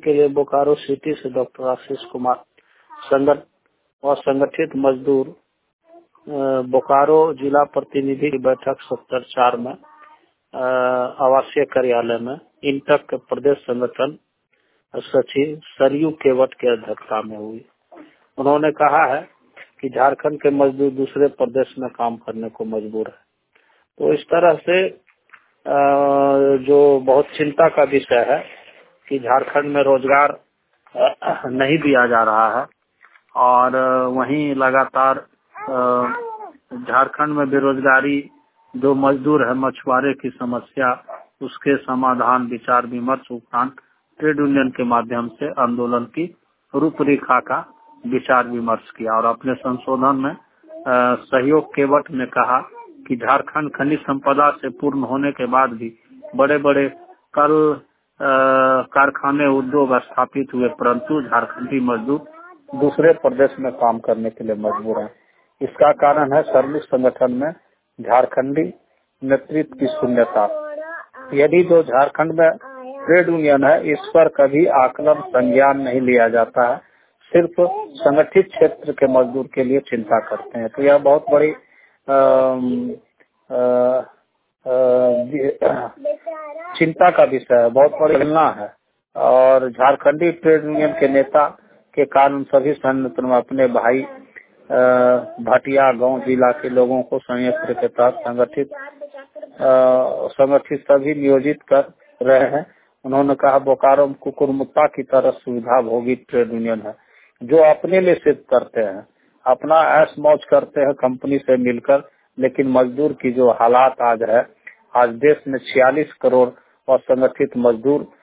के लिए बोकारो सिटी से डॉक्टर आशीष कुमार, संगठित मजदूर बोकारो जिला प्रतिनिधि की बैठक सेक्टर 4 में आवासीय कार्यालय में इंटक के प्रदेश संगठन सचिव सरयू केवट की अध्यक्षता में हुई। उन्होंने कहा है कि झारखंड के मजदूर दूसरे प्रदेश में काम करने को मजबूर है। तो इस तरह से जो बहुत चिंता का विषय है कि झारखंड में रोजगार नहीं दिया जा रहा है और वहीं लगातार झारखंड में बेरोजगारी, जो मजदूर है, मछुआरे की समस्या, उसके समाधान, विचार विमर्श उपरांत ट्रेड यूनियन के माध्यम से आंदोलन की रूपरेखा का विचार विमर्श किया। और अपने संशोधन में सहयोग केवट ने कहा कि झारखंड खनिज संपदा से पूर्ण होने के बाद भी बड़े बड़े कल कारखाने, उद्योग स्थापित हुए, परंतु झारखंडी मजदूर दूसरे प्रदेश में काम करने के लिए मजबूर हैं। इसका कारण है श्रमिक संगठन में झारखंडी नेतृत्व की शून्यता। यदि जो झारखंड में ट्रेड यूनियन है, इस पर कभी आकलन संज्ञान नहीं लिया जाता है, सिर्फ संगठित क्षेत्र के मजदूर के लिए चिंता करते हैं। तो यह बहुत बड़ी चिंता का विषय है, बहुत बड़ी तुलना है। और झारखंडी ट्रेड यूनियन के नेता के कारण सभी संगठन में अपने भाई भटिया गांव जिला के लोगों को संयंत्र के तहत संगठित सभी नियोजित कर रहे हैं। उन्होंने कहा बोकारो में कुकुरमुत्ता की तरह सुविधा भोगी ट्रेड यूनियन है, जो अपने लिए सिद्ध करते हैं, अपना ऐश मौज करते हैं कंपनी से मिलकर, लेकिन मजदूर की जो हालात आज है, आज देश में 46 करोड़ असंगठित मजदूर